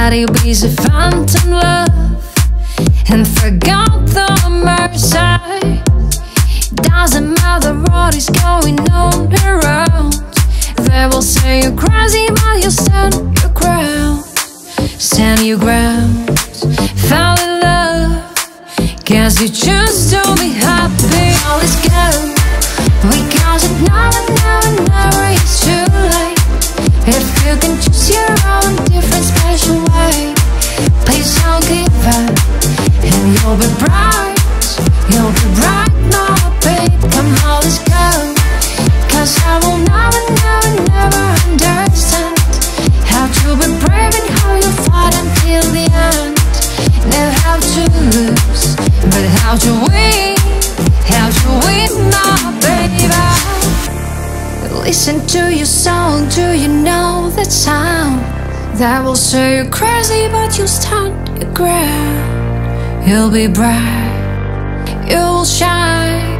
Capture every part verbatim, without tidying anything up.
that you'll be the phantom love and forgot the mercy. Doesn't matter what is going on around. They will say you're crazy, but you stand your ground. Stand your ground. Fell in love, guess you choose to be happy. All is good, because it never, never, never is too late. If you can choose your own different special way, please don't give up, and you'll be bright. You'll be bright now, babe. Come on, let's go. Cause I will never, never, never understand how to be brave and how you fight until the end. Never how to lose, but how to win. How to win now, baby. Listen to your song, do you know that sound? That will say you're crazy, but you'll stand your ground. You'll be bright, you'll shine.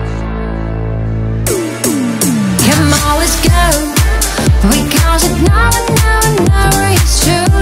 Come on, let's go, because it never, never, never is true.